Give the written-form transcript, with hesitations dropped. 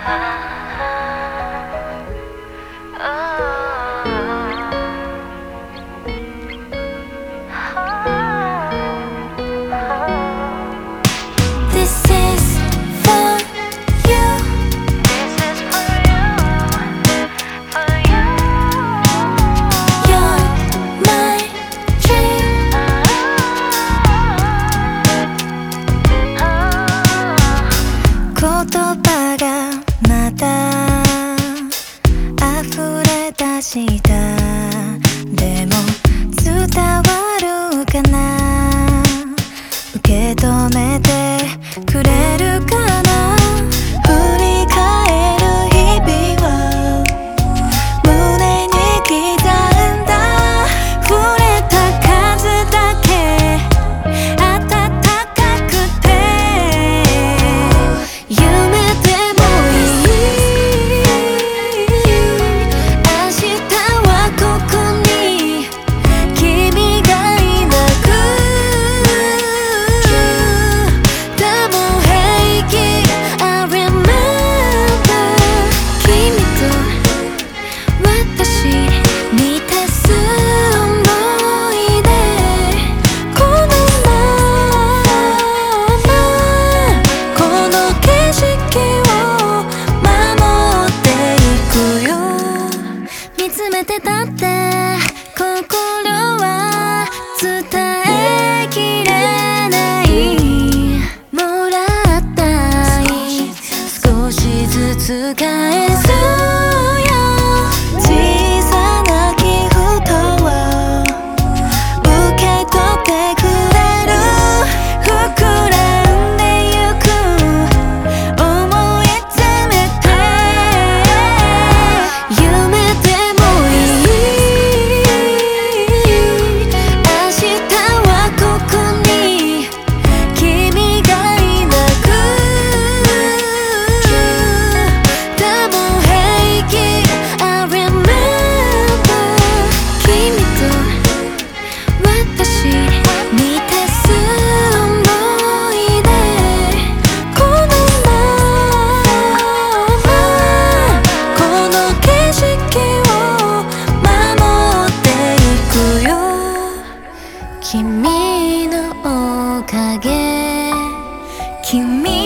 したでも伝わるかな、受け止めてくれるかな。振り返る日々は胸に刻んだ、触れた数だけ暖かくて、夢でもいい、だって心は伝えきれない、もらった愛少しずつ返すよ。小さなギフトを受け取ってくれる、膨らんでゆく思い詰めて、夢で君のおかげ、君